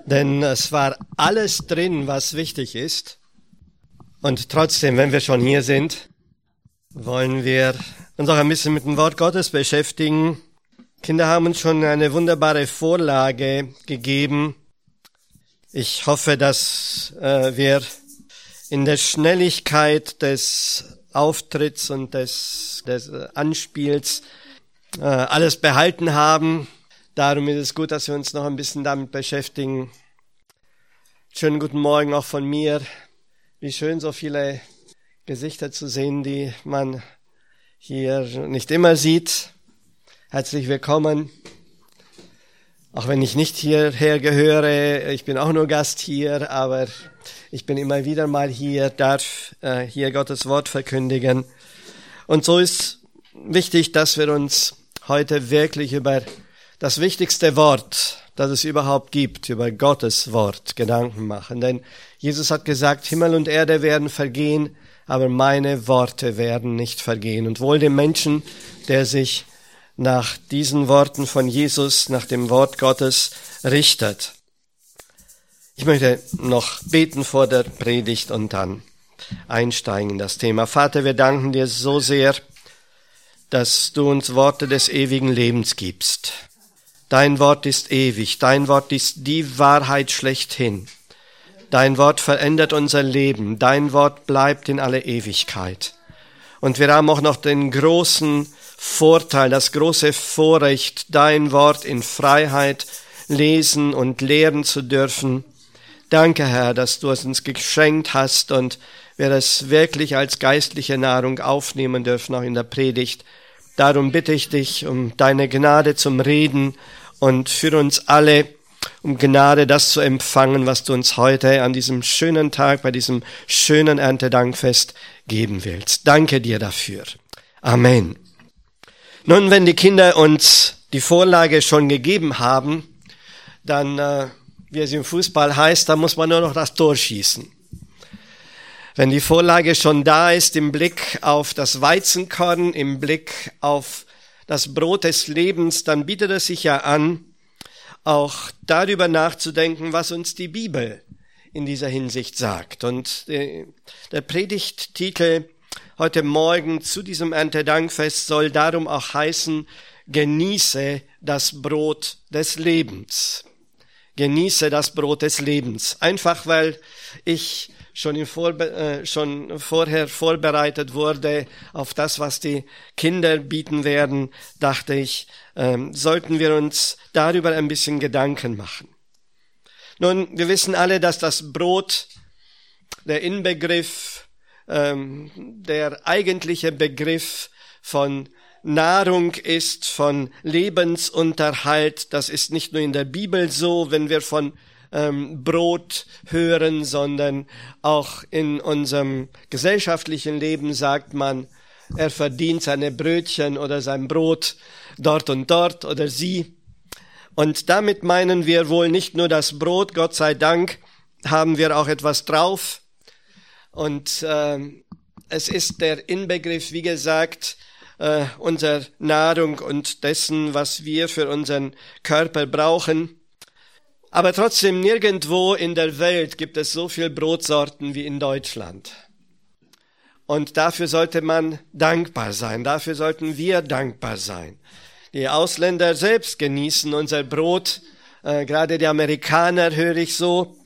Denn es war alles drin, was wichtig ist. Und trotzdem, wenn wir schon hier sind, wollen wir uns auch ein bisschen mit dem Wort Gottes beschäftigen. Kinder haben uns schon eine wunderbare Vorlage gegeben. Ich hoffe, dass wir in der Schnelligkeit des Auftritts und des Anspiels alles behalten haben. Darum ist es gut, dass wir uns noch ein bisschen damit beschäftigen. Schönen guten Morgen auch von mir. Wie schön, so viele Gesichter zu sehen, die man hier nicht immer sieht. Herzlich willkommen. Auch wenn ich nicht hierher gehöre, ich bin auch nur Gast hier, aber ich bin immer wieder mal hier, darf hier Gottes Wort verkündigen. Und so ist wichtig, dass wir uns heute wirklich über das wichtigste Wort, das es überhaupt gibt, über Gottes Wort Gedanken machen. Denn Jesus hat gesagt, Himmel und Erde werden vergehen, aber meine Worte werden nicht vergehen. Und wohl dem Menschen, der sich nach diesen Worten von Jesus, nach dem Wort Gottes richtet. Ich möchte noch beten vor der Predigt und dann einsteigen in das Thema. Vater, wir danken dir so sehr, dass du uns Worte des ewigen Lebens gibst. Dein Wort ist ewig, dein Wort ist die Wahrheit schlechthin. Dein Wort verändert unser Leben, dein Wort bleibt in alle Ewigkeit. Und wir haben auch noch den großen Vorteil, das große Vorrecht, dein Wort in Freiheit lesen und lehren zu dürfen. Danke, Herr, dass du es uns geschenkt hast und wir es wirklich als geistliche Nahrung aufnehmen dürfen, auch in der Predigt. Darum bitte ich dich um deine Gnade zum Reden und für uns alle um Gnade, das zu empfangen, was du uns heute an diesem schönen Tag, bei diesem schönen Erntedankfest geben willst. Danke dir dafür. Amen. Nun, wenn die Kinder uns die Vorlage schon gegeben haben, dann, wie es im Fußball heißt, da muss man nur noch das Tor schießen. Wenn die Vorlage schon da ist, im Blick auf das Weizenkorn, im Blick auf das Brot des Lebens, dann bietet es sich ja an, auch darüber nachzudenken, was uns die Bibel in dieser Hinsicht sagt. Und der Predigttitel heute Morgen zu diesem Erntedankfest soll darum auch heißen, genieße das Brot des Lebens. Genieße das Brot des Lebens. Einfach weil ich schon vorher vorbereitet wurde auf das, was die Kinder bieten werden, dachte ich, sollten wir uns darüber ein bisschen Gedanken machen. Nun, wir wissen alle, dass das Brot der Inbegriff, der eigentliche Begriff von Nahrung ist, von Lebensunterhalt. Das ist nicht nur in der Bibel so, wenn wir von Brot hören, sondern auch in unserem gesellschaftlichen Leben sagt man, er verdient seine Brötchen oder sein Brot dort und dort oder sie. Und damit meinen wir wohl nicht nur das Brot, Gott sei Dank haben wir auch etwas drauf. Und es ist der Inbegriff, wie gesagt, unserer Nahrung und dessen, was wir für unseren Körper brauchen. Aber trotzdem, nirgendwo in der Welt gibt es so viel Brotsorten wie in Deutschland. Und dafür sollte man dankbar sein, dafür sollten wir dankbar sein. Die Ausländer selbst genießen unser Brot, gerade die Amerikaner höre ich so.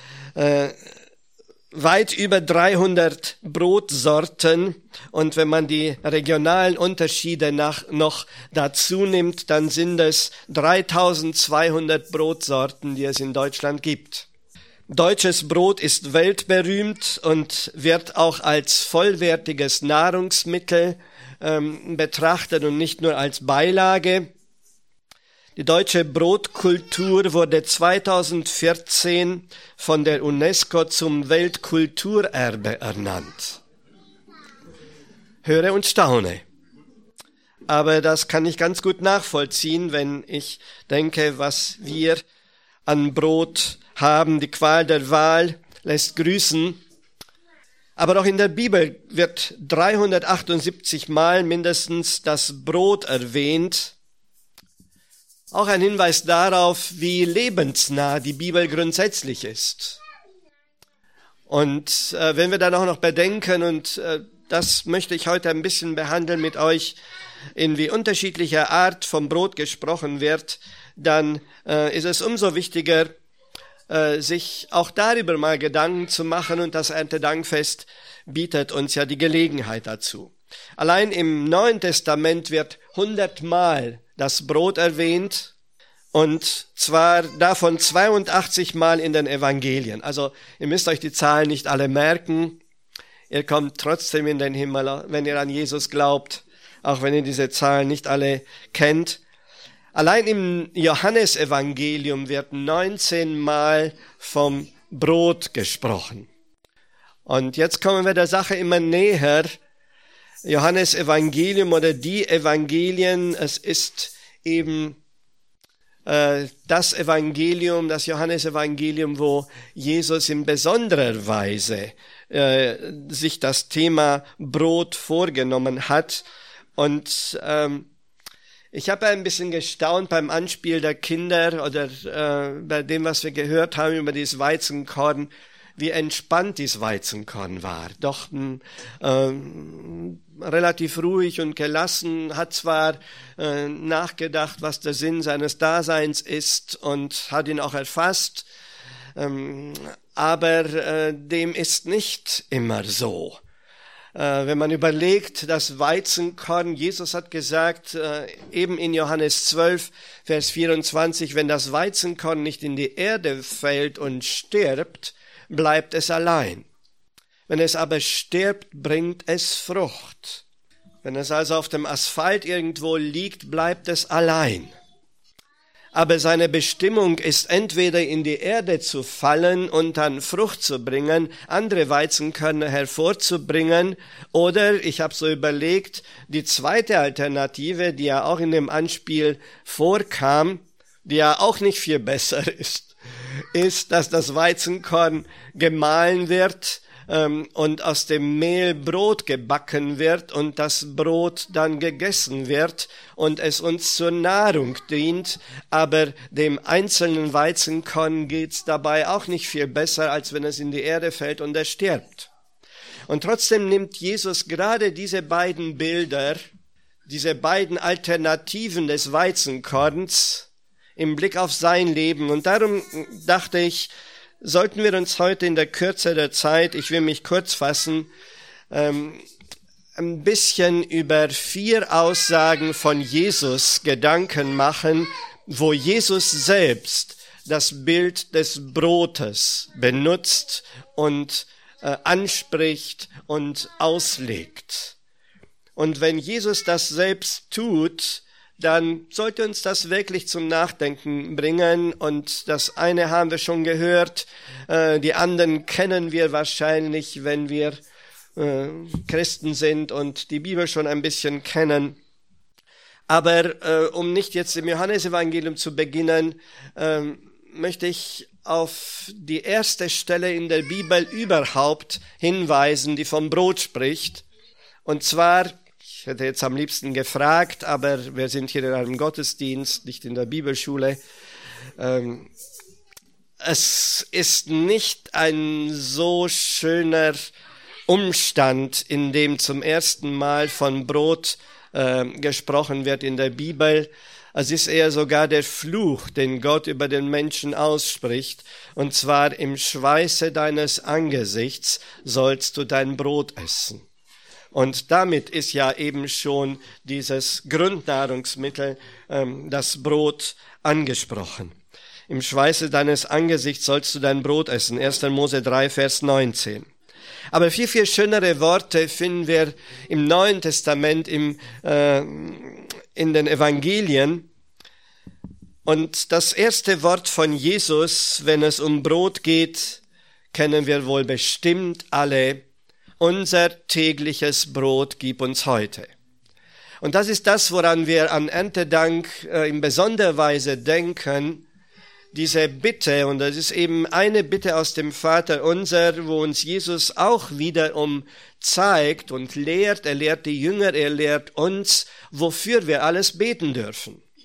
Weit über 300 Brotsorten, und wenn man die regionalen Unterschiede noch dazu nimmt, dann sind es 3200 Brotsorten, die es in Deutschland gibt. Deutsches Brot ist weltberühmt und wird auch als vollwertiges Nahrungsmittel betrachtet und nicht nur als Beilage. Die deutsche Brotkultur wurde 2014 von der UNESCO zum Weltkulturerbe ernannt. Höre und staune. Aber das kann ich ganz gut nachvollziehen, wenn ich denke, was wir an Brot haben. Die Qual der Wahl lässt grüßen. Aber auch in der Bibel wird 378 Mal mindestens das Brot erwähnt. Auch ein Hinweis darauf, wie lebensnah die Bibel grundsätzlich ist. Und wenn wir dann auch noch bedenken, und das möchte ich heute ein bisschen behandeln mit euch, in wie unterschiedlicher Art vom Brot gesprochen wird, dann ist es umso wichtiger, sich auch darüber mal Gedanken zu machen, und das Erntedankfest bietet uns ja die Gelegenheit dazu. Allein im Neuen Testament wird 100-mal das Brot erwähnt, und zwar davon 82 Mal in den Evangelien. Also ihr müsst euch die Zahlen nicht alle merken. Ihr kommt trotzdem in den Himmel, wenn ihr an Jesus glaubt, auch wenn ihr diese Zahlen nicht alle kennt. Allein im Johannesevangelium wird 19 Mal vom Brot gesprochen. Und jetzt kommen wir der Sache immer näher. Johannesevangelium oder die Evangelien, es ist eben das Evangelium, das Johannesevangelium, wo Jesus in besonderer Weise sich das Thema Brot vorgenommen hat. Und ich habe ein bisschen gestaunt beim Anspiel der Kinder oder bei dem, was wir gehört haben über dieses Weizenkorn, wie entspannt dieses Weizenkorn war. Doch relativ ruhig und gelassen, hat zwar nachgedacht, was der Sinn seines Daseins ist, und hat ihn auch erfasst, aber dem ist nicht immer so. Wenn man überlegt, das Weizenkorn, Jesus hat gesagt, eben in Johannes 12, Vers 24, wenn das Weizenkorn nicht in die Erde fällt und stirbt, bleibt es allein. Wenn es aber stirbt, bringt es Frucht. Wenn es also auf dem Asphalt irgendwo liegt, bleibt es allein. Aber seine Bestimmung ist entweder in die Erde zu fallen und dann Frucht zu bringen, andere Weizenkörner hervorzubringen, oder, ich habe so überlegt, die zweite Alternative, die ja auch in dem Anspiel vorkam, die ja auch nicht viel besser ist, dass das Weizenkorn gemahlen wird und aus dem Mehl Brot gebacken wird und das Brot dann gegessen wird und es uns zur Nahrung dient, aber dem einzelnen Weizenkorn geht's dabei auch nicht viel besser, als wenn es in die Erde fällt und es stirbt. Und trotzdem nimmt Jesus gerade diese beiden Bilder, diese beiden Alternativen des Weizenkorns im Blick auf sein Leben. Und darum dachte ich, sollten wir uns heute in der Kürze der Zeit, ich will mich kurz fassen, ein bisschen über 4 Aussagen von Jesus Gedanken machen, wo Jesus selbst das Bild des Brotes benutzt und anspricht und auslegt. Und wenn Jesus das selbst tut, dann sollte uns das wirklich zum Nachdenken bringen. Und das eine haben wir schon gehört, die anderen kennen wir wahrscheinlich, wenn wir Christen sind und die Bibel schon ein bisschen kennen. Aber um nicht jetzt im Johannesevangelium zu beginnen, möchte ich auf die erste Stelle in der Bibel überhaupt hinweisen, die vom Brot spricht. Und zwar, ich hätte jetzt am liebsten gefragt, aber wir sind hier in einem Gottesdienst, nicht in der Bibelschule. Es ist nicht ein so schöner Umstand, in dem zum ersten Mal von Brot gesprochen wird in der Bibel. Es ist eher sogar der Fluch, den Gott über den Menschen ausspricht. Und zwar: im Schweiße deines Angesichts sollst du dein Brot essen. Und damit ist ja eben schon dieses Grundnahrungsmittel, das Brot, angesprochen. Im Schweiße deines Angesichts sollst du dein Brot essen. 1. Mose 3, Vers 19. Aber viel, viel schönere Worte finden wir im Neuen Testament, in den Evangelien. Und das erste Wort von Jesus, wenn es um Brot geht, kennen wir wohl bestimmt alle: unser tägliches Brot gib uns heute. Und das ist das, woran wir an Erntedank in besonderer Weise denken, diese Bitte, und das ist eben eine Bitte aus dem Vater unser, wo uns Jesus auch wiederum zeigt und lehrt. Er lehrt die Jünger, er lehrt uns, wofür wir alles beten dürfen.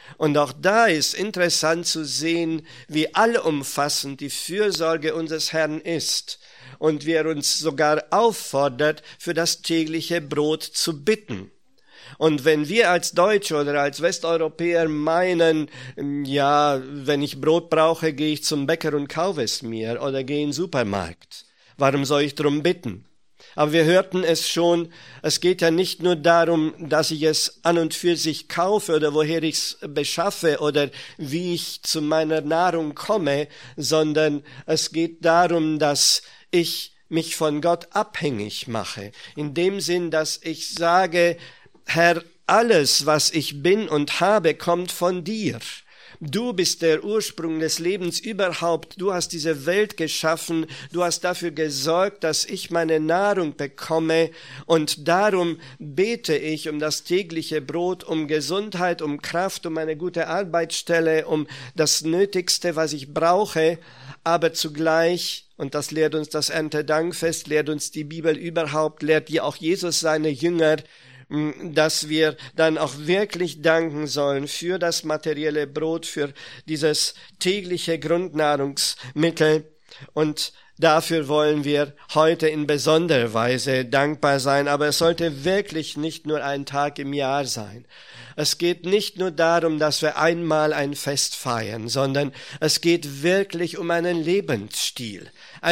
Und auch da ist interessant zu sehen, wie allumfassend die Fürsorge unseres Herrn ist und wie er uns sogar auffordert, für das tägliche Brot zu bitten. Und wenn wir als Deutsche oder als Westeuropäer meinen, ja, wenn ich Brot brauche, gehe ich zum Bäcker und kaufe es mir oder gehe in den Supermarkt. Warum soll ich darum bitten? Aber wir hörten es schon, es geht ja nicht nur darum, dass ich es an und für sich kaufe oder woher ich es beschaffe oder wie ich zu meiner Nahrung komme, sondern es geht darum, dass ich mich von Gott abhängig mache. In dem Sinn, dass ich sage, Herr, alles, was ich bin und habe, kommt von dir. Du bist der Ursprung des Lebens überhaupt. Du hast diese Welt geschaffen. Du hast dafür gesorgt, dass ich meine Nahrung bekomme. Und darum bete ich um das tägliche Brot, um Gesundheit, um Kraft, um eine gute Arbeitsstelle, um das Nötigste, was ich brauche. Aber zugleich, und das lehrt uns das Erntedankfest, lehrt uns die Bibel überhaupt, lehrt ja auch Jesus seine Jünger, dass wir dann auch wirklich danken sollen für das materielle Brot, für dieses tägliche Grundnahrungsmittel. Und dafür wollen wir heute in besonderer Weise dankbar sein. Aber es sollte wirklich nicht nur ein Tag im Jahr sein. Es geht nicht nur darum, dass wir einmal ein Fest feiern, sondern es geht wirklich um einen Lebensstil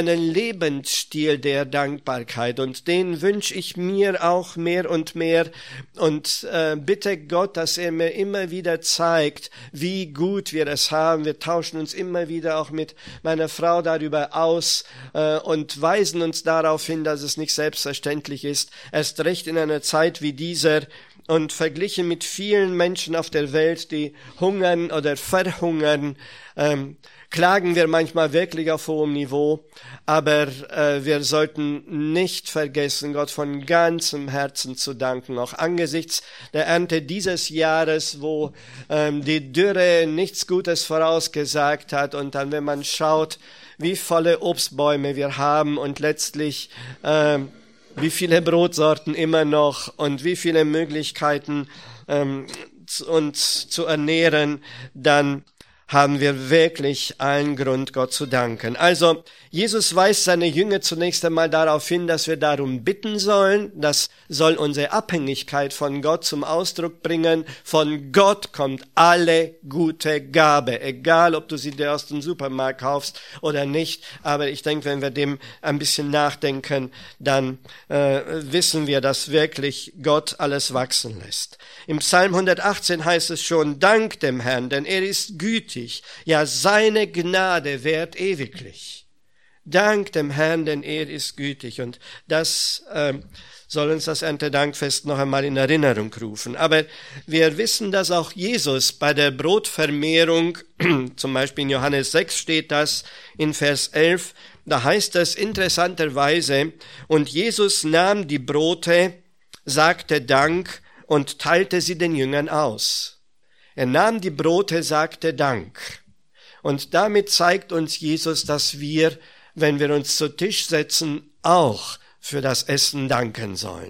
der Dankbarkeit. Und den wünsche ich mir auch mehr und mehr und bitte Gott, dass er mir immer wieder zeigt, wie gut wir es haben. Wir tauschen uns immer wieder auch mit meiner Frau darüber aus und weisen uns darauf hin, dass es nicht selbstverständlich ist, erst recht in einer Zeit wie dieser. Und verglichen mit vielen Menschen auf der Welt, die hungern oder verhungern, klagen wir manchmal wirklich auf hohem Niveau. Aber wir sollten nicht vergessen, Gott von ganzem Herzen zu danken, auch angesichts der Ernte dieses Jahres, wo die Dürre nichts Gutes vorausgesagt hat. Und dann, wenn man schaut, wie volle Obstbäume wir haben und letztlich wie viele Brotsorten immer noch und wie viele Möglichkeiten uns zu ernähren, dann haben wir wirklich allen Grund, Gott zu danken. Also, Jesus weist seine Jünger zunächst einmal darauf hin, dass wir darum bitten sollen. Das soll unsere Abhängigkeit von Gott zum Ausdruck bringen. Von Gott kommt alle gute Gabe, egal ob du sie dir aus dem Supermarkt kaufst oder nicht. Aber ich denke, wenn wir dem ein bisschen nachdenken, dann wissen wir, dass wirklich Gott alles wachsen lässt. Im Psalm 118 heißt es schon, Dank dem Herrn, denn er ist gütig. Ja, seine Gnade währt ewiglich. Dank dem Herrn, denn er ist gütig. Und das soll uns das Erntedankfest noch einmal in Erinnerung rufen. Aber wir wissen, dass auch Jesus bei der Brotvermehrung, zum Beispiel in Johannes 6 steht das in Vers 11, da heißt es interessanterweise, und Jesus nahm die Brote, sagte Dank und teilte sie den Jüngern aus. Er nahm die Brote, sagte Dank. Und damit zeigt uns Jesus, dass wir, wenn wir uns zu Tisch setzen, auch für das Essen danken sollen.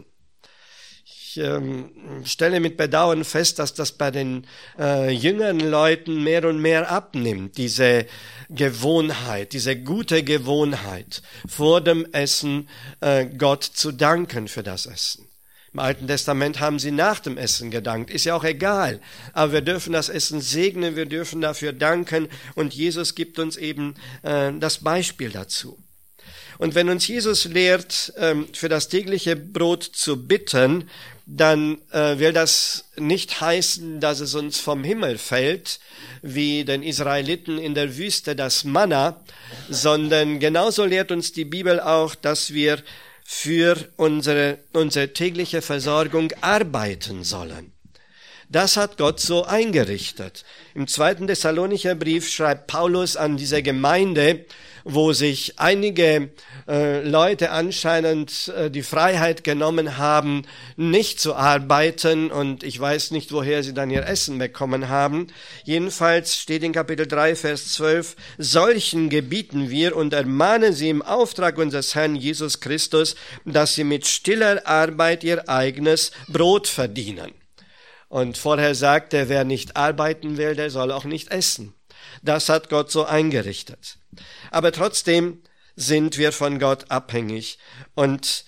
Ich stelle mit Bedauern fest, dass das bei den jüngeren Leuten mehr und mehr abnimmt, diese Gewohnheit, diese gute Gewohnheit, vor dem Essen Gott zu danken für das Essen. Im Alten Testament haben sie nach dem Essen gedankt. Ist ja auch egal. Aber wir dürfen das Essen segnen, wir dürfen dafür danken. Und Jesus gibt uns eben das Beispiel dazu. Und wenn uns Jesus lehrt, für das tägliche Brot zu bitten, dann will das nicht heißen, dass es uns vom Himmel fällt, wie den Israeliten in der Wüste das Manna, sondern genauso lehrt uns die Bibel auch, dass wir für unsere tägliche Versorgung arbeiten sollen. Das hat Gott so eingerichtet. Im 2. Thessalonicher Brief schreibt Paulus an diese Gemeinde, wo sich einige Leute anscheinend die Freiheit genommen haben, nicht zu arbeiten, und ich weiß nicht, woher sie dann ihr Essen bekommen haben. Jedenfalls steht in Kapitel 3, Vers 12, solchen gebieten wir und ermahnen sie im Auftrag unseres Herrn Jesus Christus, dass sie mit stiller Arbeit ihr eigenes Brot verdienen. Und vorher sagt er, wer nicht arbeiten will, der soll auch nicht essen. Das hat Gott so eingerichtet. Aber trotzdem sind wir von Gott abhängig. Und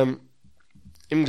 im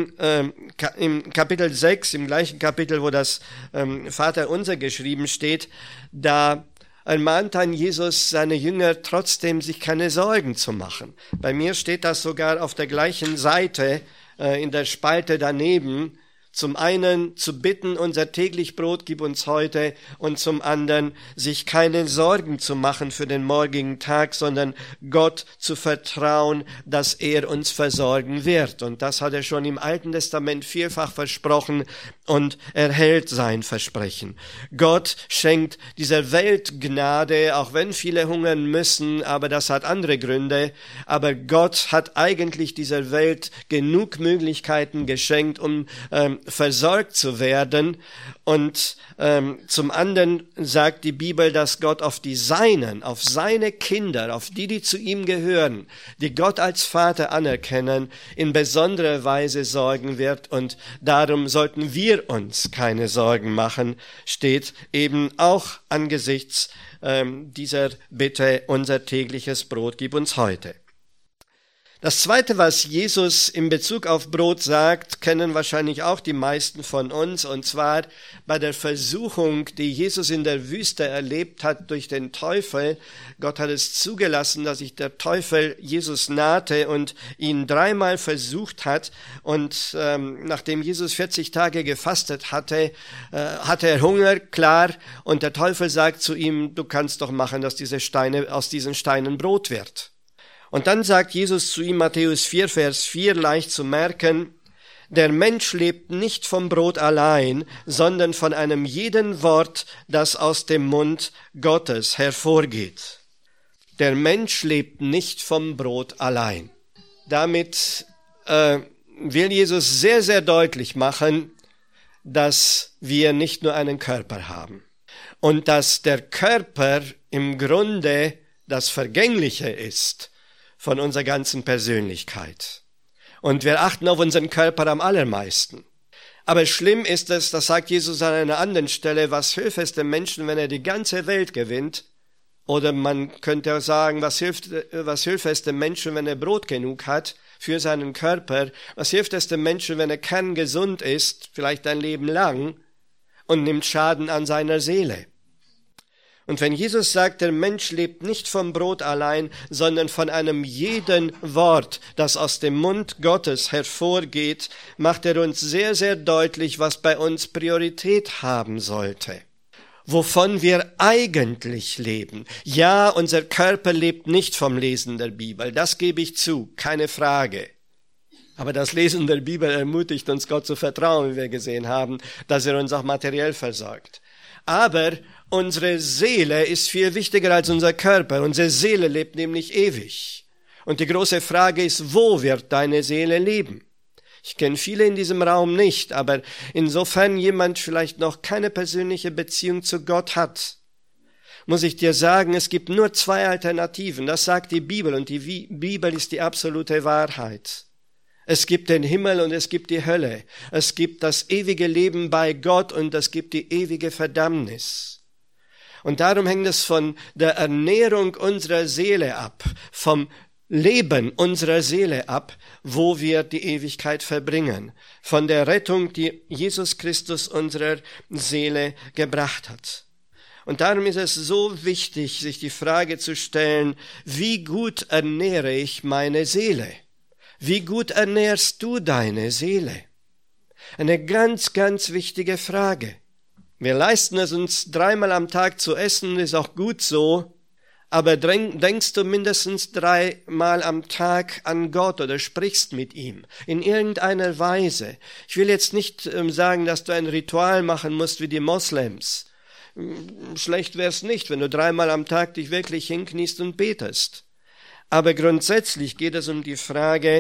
Kapitel 6, im gleichen Kapitel, wo das Vaterunser geschrieben steht, da ermahnt dann Jesus seine Jünger trotzdem, sich keine Sorgen zu machen. Bei mir steht das sogar auf der gleichen Seite, in der Spalte daneben. Zum einen zu bitten, unser täglich Brot gib uns heute, und zum anderen sich keine Sorgen zu machen für den morgigen Tag, sondern Gott zu vertrauen, dass er uns versorgen wird. Und das hat er schon im Alten Testament vielfach versprochen und er hält sein Versprechen. Gott schenkt dieser Welt Gnade, auch wenn viele hungern müssen, aber das hat andere Gründe. Aber Gott hat eigentlich dieser Welt genug Möglichkeiten geschenkt, um versorgt zu werden. Und zum anderen sagt die Bibel, dass Gott auf die Seinen, auf seine Kinder, auf die zu ihm gehören, die Gott als Vater anerkennen, in besonderer Weise sorgen wird. Und darum sollten wir uns keine Sorgen machen, steht eben auch angesichts dieser Bitte, unser tägliches Brot gib uns heute. Das Zweite, was Jesus in Bezug auf Brot sagt, kennen wahrscheinlich auch die meisten von uns, und zwar bei der Versuchung, die Jesus in der Wüste erlebt hat durch den Teufel. Gott hat es zugelassen, dass sich der Teufel Jesus nahte und ihn 3-mal versucht hat. Und nachdem Jesus 40 Tage gefastet hatte, hatte er Hunger, klar, und der Teufel sagt zu ihm, du kannst doch machen, dass aus diesen Steinen Brot wird. Und dann sagt Jesus zu ihm, Matthäus 4, Vers 4, leicht zu merken, der Mensch lebt nicht vom Brot allein, sondern von einem jeden Wort, das aus dem Mund Gottes hervorgeht. Der Mensch lebt nicht vom Brot allein. Damit will Jesus sehr, sehr deutlich machen, dass wir nicht nur einen Körper haben und dass der Körper im Grunde das Vergängliche ist von unserer ganzen Persönlichkeit. Und wir achten auf unseren Körper am allermeisten. Aber schlimm ist es, das sagt Jesus an einer anderen Stelle, was hilft es dem Menschen, wenn er die ganze Welt gewinnt? Oder man könnte auch sagen, was hilft es dem Menschen, wenn er Brot genug hat für seinen Körper? Was hilft es dem Menschen, wenn er kerngesund ist, vielleicht ein Leben lang, und nimmt Schaden an seiner Seele? Und wenn Jesus sagt, der Mensch lebt nicht vom Brot allein, sondern von einem jeden Wort, das aus dem Mund Gottes hervorgeht, macht er uns sehr, sehr deutlich, was bei uns Priorität haben sollte. Wovon wir eigentlich leben. Ja, unser Körper lebt nicht vom Lesen der Bibel, das gebe ich zu, keine Frage. Aber das Lesen der Bibel ermutigt uns, Gott zu vertrauen, wie wir gesehen haben, dass er uns auch materiell versorgt. Aber unsere Seele ist viel wichtiger als unser Körper. Unsere Seele lebt nämlich ewig. Und die große Frage ist, wo wird deine Seele leben? Ich kenne viele in diesem Raum nicht, aber insofern jemand vielleicht noch keine persönliche Beziehung zu Gott hat, muss ich dir sagen, es gibt nur 2 Alternativen. Das sagt die Bibel, und die Bibel ist die absolute Wahrheit. Es gibt den Himmel und es gibt die Hölle. Es gibt das ewige Leben bei Gott und es gibt die ewige Verdammnis. Und darum hängt es von der Ernährung unserer Seele ab, vom Leben unserer Seele ab, wo wir die Ewigkeit verbringen, von der Rettung, die Jesus Christus unserer Seele gebracht hat. Und darum ist es so wichtig, sich die Frage zu stellen, wie gut ernähre ich meine Seele? Wie gut ernährst du deine Seele? Eine ganz, ganz wichtige Frage. Wir leisten es uns 3-mal am Tag zu essen, ist auch gut so, aber denkst du mindestens 3-mal am Tag an Gott oder sprichst mit ihm in irgendeiner Weise? Ich will jetzt nicht sagen, dass du ein Ritual machen musst wie die Moslems. Schlecht wär's nicht, wenn du 3-mal am Tag dich wirklich hinkniest und betest. Aber grundsätzlich geht es um die Frage,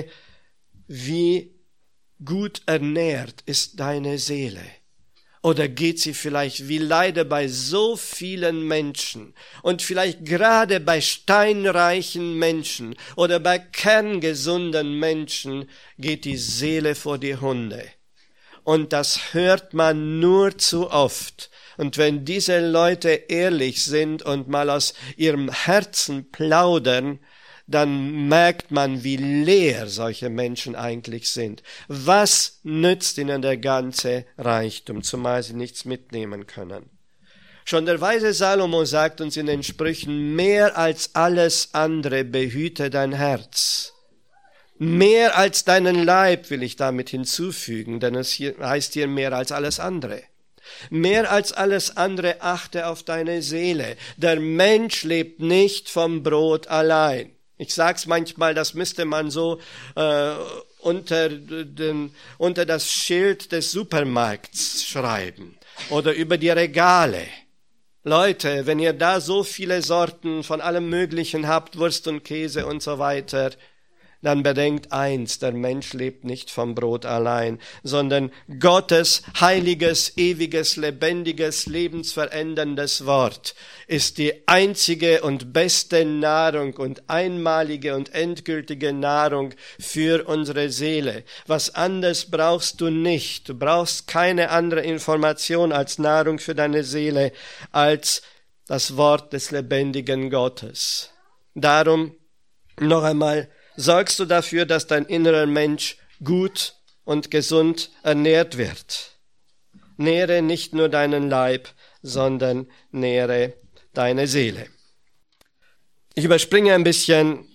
wie gut ernährt ist deine Seele? Oder geht sie vielleicht wie leider bei so vielen Menschen und vielleicht gerade bei steinreichen Menschen oder bei kerngesunden Menschen geht die Seele vor die Hunde. Und das hört man nur zu oft. Und wenn diese Leute ehrlich sind und mal aus ihrem Herzen plaudern, dann merkt man, wie leer solche Menschen eigentlich sind. Was nützt ihnen der ganze Reichtum, zumal sie nichts mitnehmen können? Schon der weise Salomo sagt uns in den Sprüchen, mehr als alles andere behüte dein Herz. Mehr als deinen Leib will ich damit hinzufügen, denn es heißt hier mehr als alles andere. Mehr als alles andere achte auf deine Seele. Der Mensch lebt nicht vom Brot allein. Ich sag's manchmal, das müsste man so unter das Schild des Supermarkts schreiben oder über die Regale. Leute, wenn ihr da so viele Sorten von allem Möglichen habt, Wurst und Käse und so weiter, dann bedenkt eins, der Mensch lebt nicht vom Brot allein, sondern Gottes heiliges, ewiges, lebendiges, lebensveränderndes Wort ist die einzige und beste Nahrung und einmalige und endgültige Nahrung für unsere Seele. Was anderes brauchst du nicht. Du brauchst keine andere Information als Nahrung für deine Seele, als das Wort des lebendigen Gottes. Darum noch einmal, sorgst du dafür, dass dein innerer Mensch gut und gesund ernährt wird. Nähre nicht nur deinen Leib, sondern nähre deine Seele. Ich überspringe ein bisschen.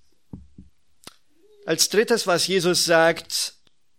Als drittes, was Jesus sagt,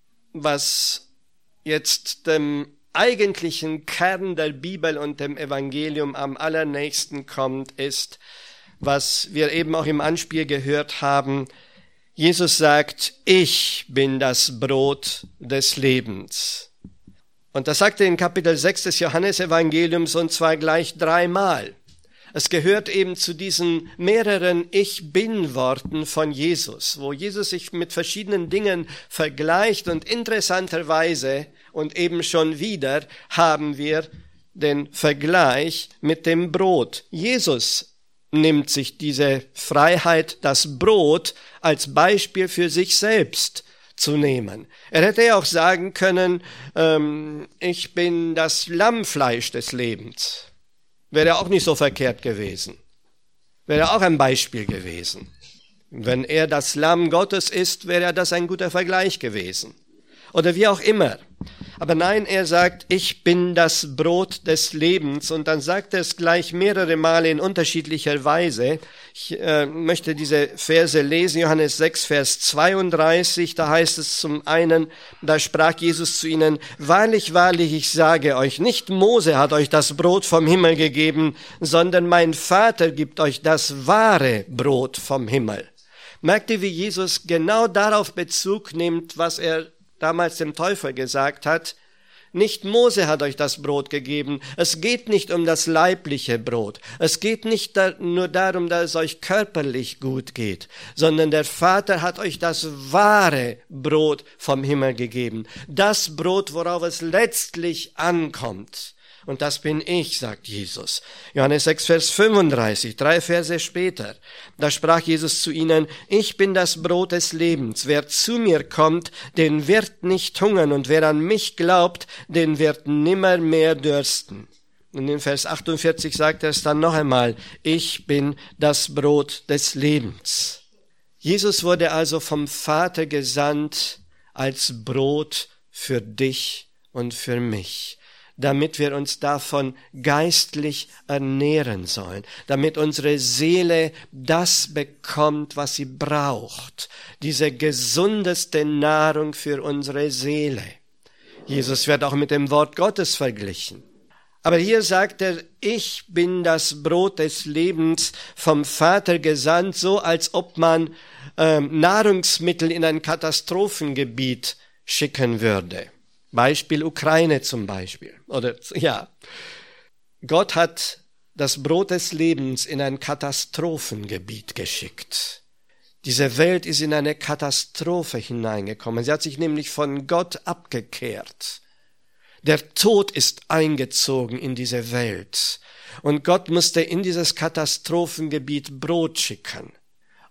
was jetzt dem eigentlichen Kern der Bibel und dem Evangelium am allernächsten kommt, ist, was wir eben auch im Anspiel gehört haben. Jesus sagt, ich bin das Brot des Lebens. Und das sagt er in Kapitel 6 des Johannesevangeliums und zwar gleich 3-mal. Es gehört eben zu diesen mehreren Ich-Bin-Worten von Jesus, wo Jesus sich mit verschiedenen Dingen vergleicht und interessanterweise und eben schon wieder haben wir den Vergleich mit dem Brot. Jesus nimmt sich diese Freiheit, das Brot als Beispiel für sich selbst zu nehmen. Er hätte ja auch sagen können, ich bin das Lammfleisch des Lebens. Wäre auch nicht so verkehrt gewesen. Wäre auch ein Beispiel gewesen. Wenn er das Lamm Gottes ist, wäre das ein guter Vergleich gewesen. Oder wie auch immer. Aber nein, er sagt, ich bin das Brot des Lebens. Und dann sagt er es gleich mehrere Male in unterschiedlicher Weise. Ich möchte diese Verse lesen. Johannes 6, Vers 32. Da heißt es zum einen, da sprach Jesus zu ihnen, wahrlich, wahrlich, ich sage euch, nicht Mose hat euch das Brot vom Himmel gegeben, sondern mein Vater gibt euch das wahre Brot vom Himmel. Merkt ihr, wie Jesus genau darauf Bezug nimmt, was er damals dem Teufel gesagt hat, nicht Mose hat euch das Brot gegeben. Es geht nicht um das leibliche Brot. Es geht nicht nur darum, dass es euch körperlich gut geht, sondern der Vater hat euch das wahre Brot vom Himmel gegeben. Das Brot, worauf es letztlich ankommt. Und das bin ich, sagt Jesus. Johannes 6, Vers 35, 3 Verse später. Da sprach Jesus zu ihnen, ich bin das Brot des Lebens. Wer zu mir kommt, den wird nicht hungern. Und wer an mich glaubt, den wird nimmer mehr dürsten. Und in Vers 48 sagt er es dann noch einmal, ich bin das Brot des Lebens. Jesus wurde also vom Vater gesandt als Brot für dich und für mich, damit wir uns davon geistlich ernähren sollen, damit unsere Seele das bekommt, was sie braucht, diese gesundeste Nahrung für unsere Seele. Jesus wird auch mit dem Wort Gottes verglichen. Aber hier sagt er, ich bin das Brot des Lebens, vom Vater gesandt, so als ob man Nahrungsmittel in ein Katastrophengebiet schicken würde. Beispiel Ukraine zum Beispiel. Gott hat das Brot des Lebens in ein Katastrophengebiet geschickt. Diese Welt ist in eine Katastrophe hineingekommen. Sie hat sich nämlich von Gott abgekehrt. Der Tod ist eingezogen in diese Welt. Und Gott musste in dieses Katastrophengebiet Brot schicken.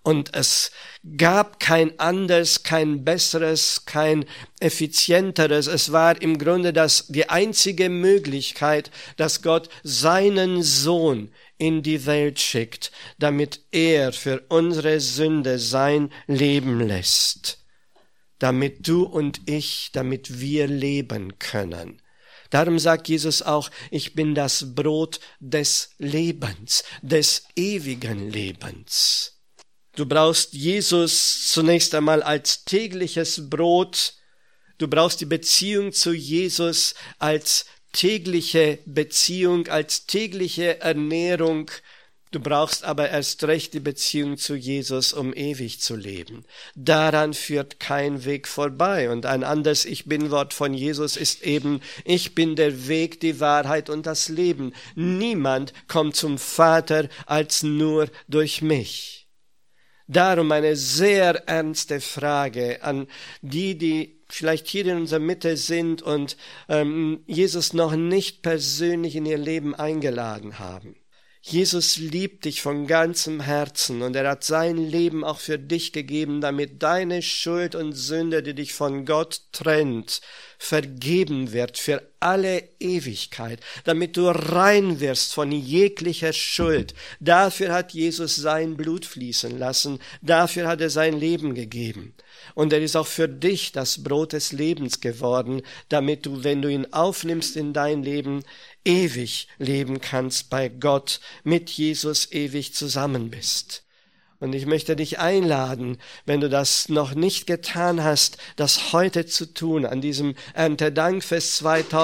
Und es gab kein anderes, kein besseres, kein effizienteres. Es war im Grunde die einzige Möglichkeit, dass Gott seinen Sohn in die Welt schickt, damit er für unsere Sünde sein Leben lässt. Damit du und ich, damit wir leben können. Darum sagt Jesus auch, ich bin das Brot des Lebens, des ewigen Lebens. Du brauchst Jesus zunächst einmal als tägliches Brot. Du brauchst die Beziehung zu Jesus als tägliche Beziehung, als tägliche Ernährung. Du brauchst aber erst recht die Beziehung zu Jesus, um ewig zu leben. Daran führt kein Weg vorbei. Und ein anderes Ich-Bin-Wort von Jesus ist eben, ich bin der Weg, die Wahrheit und das Leben. Niemand kommt zum Vater als nur durch mich. Darum eine sehr ernste Frage an die vielleicht hier in unserer Mitte sind und Jesus noch nicht persönlich in ihr Leben eingeladen haben. Jesus liebt dich von ganzem Herzen und er hat sein Leben auch für dich gegeben, damit deine Schuld und Sünde, die dich von Gott trennt, vergeben wird für alle Ewigkeit, damit du rein wirst von jeglicher Schuld. Dafür hat Jesus sein Blut fließen lassen, dafür hat er sein Leben gegeben. Und er ist auch für dich das Brot des Lebens geworden, damit du, wenn du ihn aufnimmst in dein Leben, ewig leben kannst bei Gott, mit Jesus ewig zusammen bist. Und ich möchte dich einladen, wenn du das noch nicht getan hast, das heute zu tun, an diesem Erntedankfest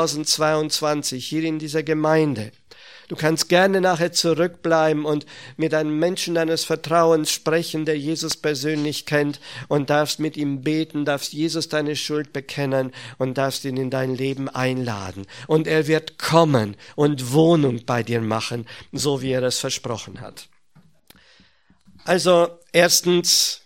2022, hier in dieser Gemeinde. Du kannst gerne nachher zurückbleiben und mit einem Menschen deines Vertrauens sprechen, der Jesus persönlich kennt und darfst mit ihm beten, darfst Jesus deine Schuld bekennen und darfst ihn in dein Leben einladen. Und er wird kommen und Wohnung bei dir machen, so wie er es versprochen hat. Also, erstens,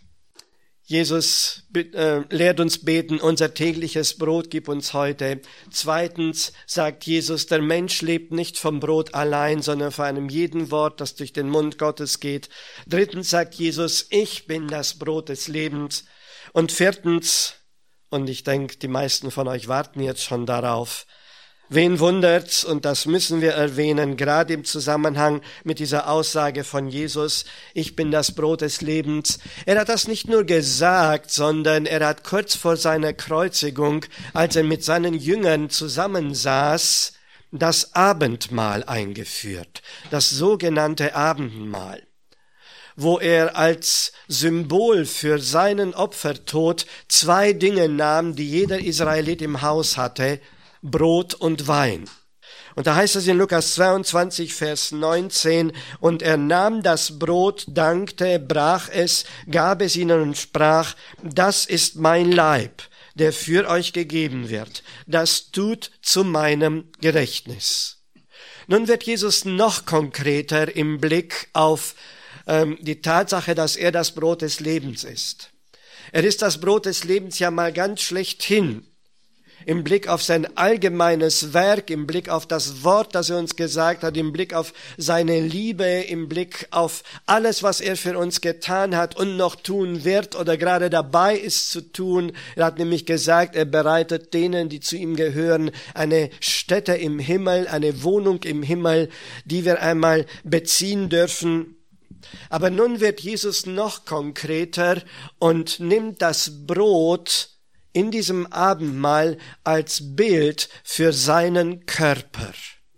Jesus lehrt uns beten, unser tägliches Brot gib uns heute. Zweitens sagt Jesus, der Mensch lebt nicht vom Brot allein, sondern von einem jeden Wort, das durch den Mund Gottes geht. Drittens sagt Jesus, ich bin das Brot des Lebens. Und viertens, und ich denke, die meisten von euch warten jetzt schon darauf, wen wundert's, und das müssen wir erwähnen, gerade im Zusammenhang mit dieser Aussage von Jesus, ich bin das Brot des Lebens. Er hat das nicht nur gesagt, sondern er hat kurz vor seiner Kreuzigung, als er mit seinen Jüngern zusammensaß, das Abendmahl eingeführt, das sogenannte Abendmahl, wo er als Symbol für seinen Opfertod 2 Dinge nahm, die jeder Israelit im Haus hatte, Brot und Wein. Und da heißt es in Lukas 22, Vers 19, und er nahm das Brot, dankte, brach es, gab es ihnen und sprach, das ist mein Leib, der für euch gegeben wird. Das tut zu meinem Gedächtnis. Nun wird Jesus noch konkreter im Blick auf die Tatsache, dass er das Brot des Lebens ist. Er ist das Brot des Lebens ja mal ganz schlechthin. Im Blick auf sein allgemeines Werk, im Blick auf das Wort, das er uns gesagt hat, im Blick auf seine Liebe, im Blick auf alles, was er für uns getan hat und noch tun wird oder gerade dabei ist zu tun. Er hat nämlich gesagt, er bereitet denen, die zu ihm gehören, eine Stätte im Himmel, eine Wohnung im Himmel, die wir einmal beziehen dürfen. Aber nun wird Jesus noch konkreter und nimmt das Brot in diesem Abendmahl als Bild für seinen Körper.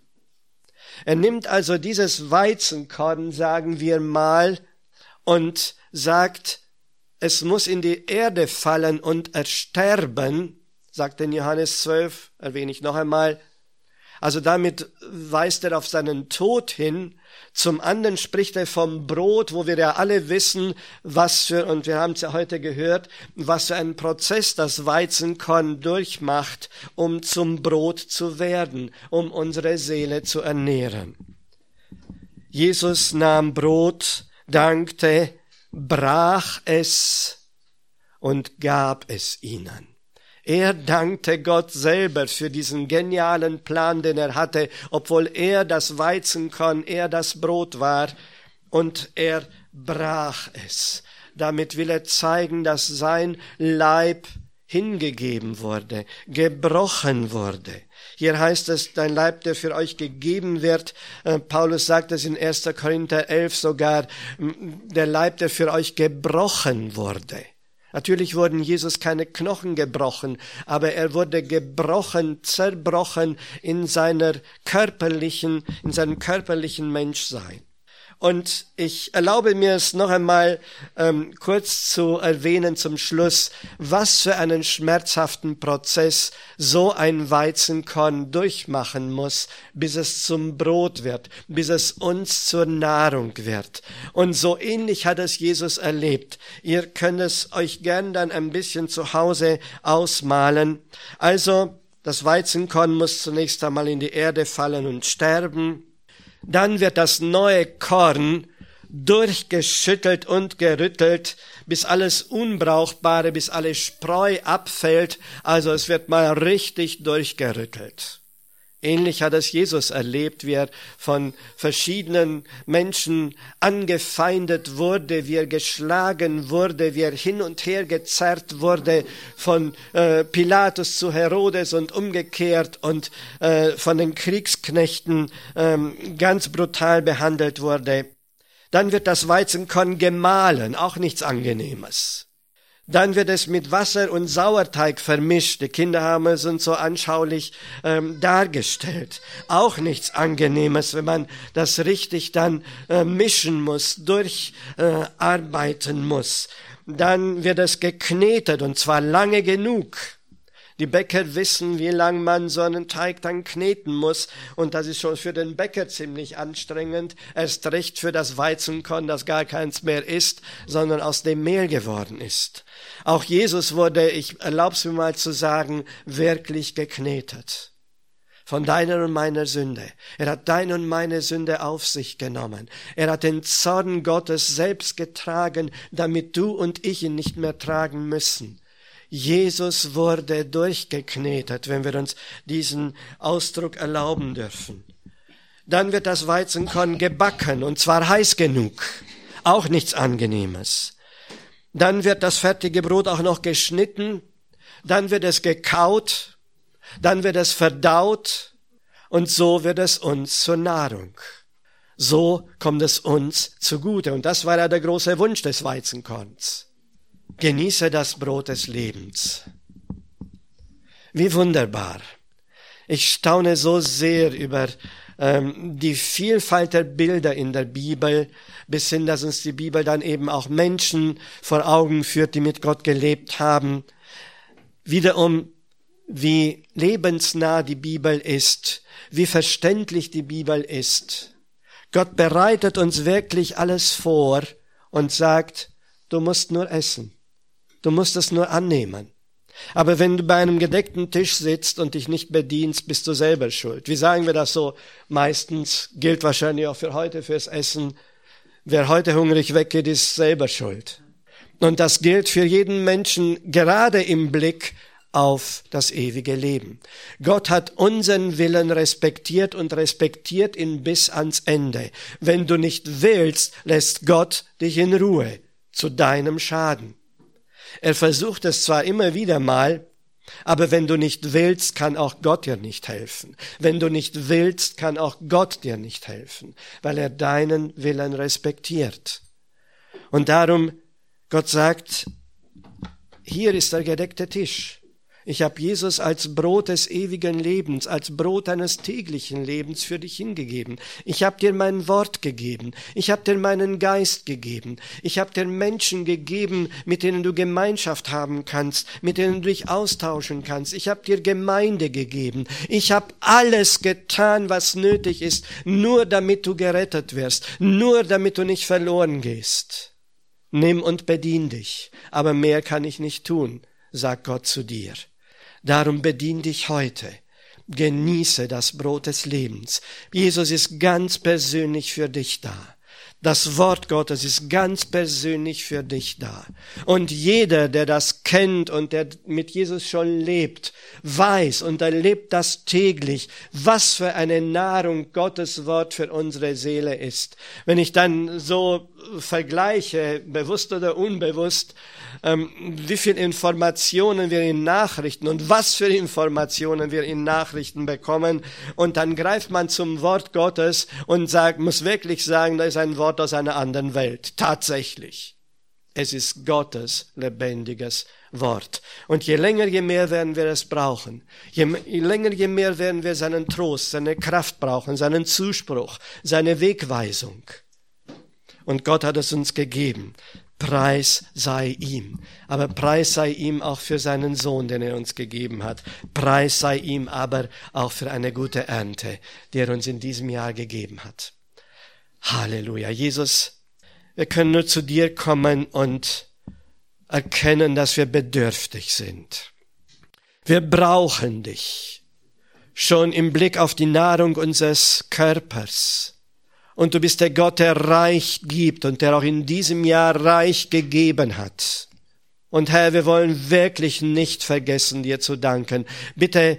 Er nimmt also dieses Weizenkorn, sagen wir mal, und sagt, es muss in die Erde fallen und ersterben, sagt in Johannes 12, erwähne ich noch einmal. Also damit weist er auf seinen Tod hin. Zum anderen spricht er vom Brot, wo wir ja alle wissen, und wir haben es ja heute gehört, was für einen Prozess das Weizenkorn durchmacht, um zum Brot zu werden, um unsere Seele zu ernähren. Jesus nahm Brot, dankte, brach es und gab es ihnen. Er dankte Gott selber für diesen genialen Plan, den er hatte, obwohl er das Weizenkorn, er das Brot war, und er brach es. Damit will er zeigen, dass sein Leib hingegeben wurde, gebrochen wurde. Hier heißt es, dein Leib, der für euch gegeben wird. Paulus sagt es in 1. Korinther 11 sogar, der Leib, der für euch gebrochen wurde. Natürlich wurden Jesus keine Knochen gebrochen, aber er wurde gebrochen, zerbrochen in seinem körperlichen Menschsein. Und ich erlaube mir es noch einmal kurz zu erwähnen zum Schluss, was für einen schmerzhaften Prozess so ein Weizenkorn durchmachen muss, bis es zum Brot wird, bis es uns zur Nahrung wird. Und so ähnlich hat es Jesus erlebt. Ihr könnt es euch gern dann ein bisschen zu Hause ausmalen. Also, das Weizenkorn muss zunächst einmal in die Erde fallen und sterben. Dann wird das neue Korn durchgeschüttelt und gerüttelt, bis alles Unbrauchbare, bis alle Spreu abfällt. Also es wird mal richtig durchgerüttelt. Ähnlich hat es Jesus erlebt, wie er von verschiedenen Menschen angefeindet wurde, wie er geschlagen wurde, wie er hin und her gezerrt wurde, von Pilatus zu Herodes und umgekehrt und von den Kriegsknechten ganz brutal behandelt wurde. Dann wird das Weizenkorn gemahlen, auch nichts Angenehmes. Dann wird es mit Wasser und Sauerteig vermischt. Die Kinder haben es uns so anschaulich dargestellt. Auch nichts Angenehmes, wenn man das richtig dann mischen muss, durcharbeiten muss. Dann wird es geknetet, und zwar lange genug. Die Bäcker wissen, wie lang man so einen Teig dann kneten muss, und das ist schon für den Bäcker ziemlich anstrengend, erst recht für das Weizenkorn, das gar keins mehr ist, sondern aus dem Mehl geworden ist. Auch Jesus wurde, ich erlaub's mir mal zu sagen, wirklich geknetet. Von deiner und meiner Sünde. Er hat deine und meine Sünde auf sich genommen. Er hat den Zorn Gottes selbst getragen, damit du und ich ihn nicht mehr tragen müssen. Jesus wurde durchgeknetet, wenn wir uns diesen Ausdruck erlauben dürfen. Dann wird das Weizenkorn gebacken, und zwar heiß genug. Auch nichts Angenehmes. Dann wird das fertige Brot auch noch geschnitten. Dann wird es gekaut. Dann wird es verdaut. Und so wird es uns zur Nahrung. So kommt es uns zugute. Und das war ja der große Wunsch des Weizenkorns. Genieße das Brot des Lebens. Wie wunderbar. Ich staune so sehr über die Vielfalt der Bilder in der Bibel, bis hin, dass uns die Bibel dann eben auch Menschen vor Augen führt, die mit Gott gelebt haben. Wiederum, wie lebensnah die Bibel ist, wie verständlich die Bibel ist. Gott bereitet uns wirklich alles vor und sagt, du musst nur essen. Du musst es nur annehmen. Aber wenn du bei einem gedeckten Tisch sitzt und dich nicht bedienst, bist du selber schuld. Wie sagen wir das so? Meistens gilt wahrscheinlich auch für heute fürs Essen. Wer heute hungrig weggeht, ist selber schuld. Und das gilt für jeden Menschen gerade im Blick auf das ewige Leben. Gott hat unseren Willen respektiert und respektiert ihn bis ans Ende. Wenn du nicht willst, lässt Gott dich in Ruhe, zu deinem Schaden. Er versucht es zwar immer wieder mal, aber wenn du nicht willst, kann auch Gott dir nicht helfen. Wenn du nicht willst, kann auch Gott dir nicht helfen, weil er deinen Willen respektiert. Und darum, Gott sagt, hier ist der gedeckte Tisch. Ich habe Jesus als Brot des ewigen Lebens, als Brot eines täglichen Lebens für dich hingegeben. Ich habe dir mein Wort gegeben. Ich habe dir meinen Geist gegeben. Ich habe dir Menschen gegeben, mit denen du Gemeinschaft haben kannst, mit denen du dich austauschen kannst. Ich habe dir Gemeinde gegeben. Ich habe alles getan, was nötig ist, nur damit du gerettet wirst, nur damit du nicht verloren gehst. Nimm und bedien dich, aber mehr kann ich nicht tun, sagt Gott zu dir. Darum bedien dich heute. Genieße das Brot des Lebens. Jesus ist ganz persönlich für dich da. Das Wort Gottes ist ganz persönlich für dich da. Und jeder, der das kennt und der mit Jesus schon lebt, weiß und erlebt das täglich, was für eine Nahrung Gottes Wort für unsere Seele ist. Wenn ich dann so vergleiche, bewusst oder unbewusst, wie viel Informationen wir in Nachrichten und was für Informationen wir in Nachrichten bekommen, und dann greift man zum Wort Gottes und muss wirklich sagen, da ist ein Wort aus einer anderen Welt. Tatsächlich. Es ist Gottes lebendiges Wort. Und je länger, je mehr werden wir es brauchen. Je länger, je mehr werden wir seinen Trost, seine Kraft brauchen, seinen Zuspruch, seine Wegweisung. Und Gott hat es uns gegeben. Preis sei ihm. Aber Preis sei ihm auch für seinen Sohn, den er uns gegeben hat. Preis sei ihm aber auch für eine gute Ernte, die er uns in diesem Jahr gegeben hat. Halleluja. Jesus, wir können nur zu dir kommen und erkennen, dass wir bedürftig sind. Wir brauchen dich. Schon im Blick auf die Nahrung unseres Körpers. Und du bist der Gott, der reich gibt und der auch in diesem Jahr reich gegeben hat. Und Herr, wir wollen wirklich nicht vergessen, dir zu danken. Bitte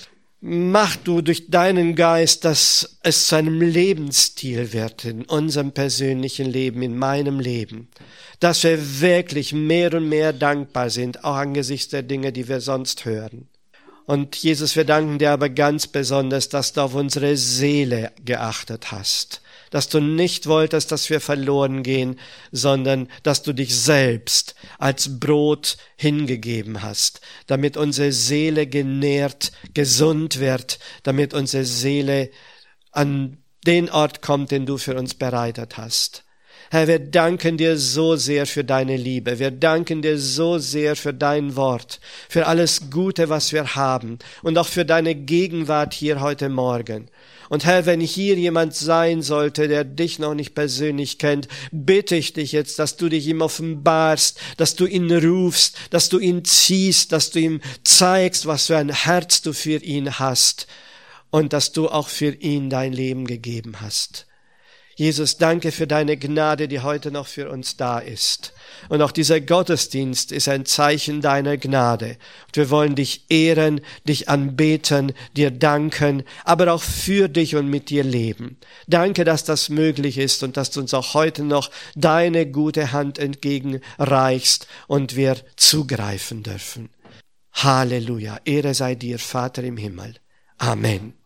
mach du durch deinen Geist, dass es zu einem Lebensstil wird in unserem persönlichen Leben, in meinem Leben. Dass wir wirklich mehr und mehr dankbar sind, auch angesichts der Dinge, die wir sonst hören. Und Jesus, wir danken dir aber ganz besonders, dass du auf unsere Seele geachtet hast. Dass du nicht wolltest, dass wir verloren gehen, sondern dass du dich selbst als Brot hingegeben hast, damit unsere Seele genährt, gesund wird, damit unsere Seele an den Ort kommt, den du für uns bereitet hast. Herr, wir danken dir so sehr für deine Liebe. Wir danken dir so sehr für dein Wort, für alles Gute, was wir haben und auch für deine Gegenwart hier heute Morgen. Und Herr, wenn hier jemand sein sollte, der dich noch nicht persönlich kennt, bitte ich dich jetzt, dass du dich ihm offenbarst, dass du ihn rufst, dass du ihn ziehst, dass du ihm zeigst, was für ein Herz du für ihn hast und dass du auch für ihn dein Leben gegeben hast. Jesus, danke für deine Gnade, die heute noch für uns da ist. Und auch dieser Gottesdienst ist ein Zeichen deiner Gnade. Und wir wollen dich ehren, dich anbeten, dir danken, aber auch für dich und mit dir leben. Danke, dass das möglich ist und dass du uns auch heute noch deine gute Hand entgegenreichst und wir zugreifen dürfen. Halleluja. Ehre sei dir, Vater im Himmel. Amen.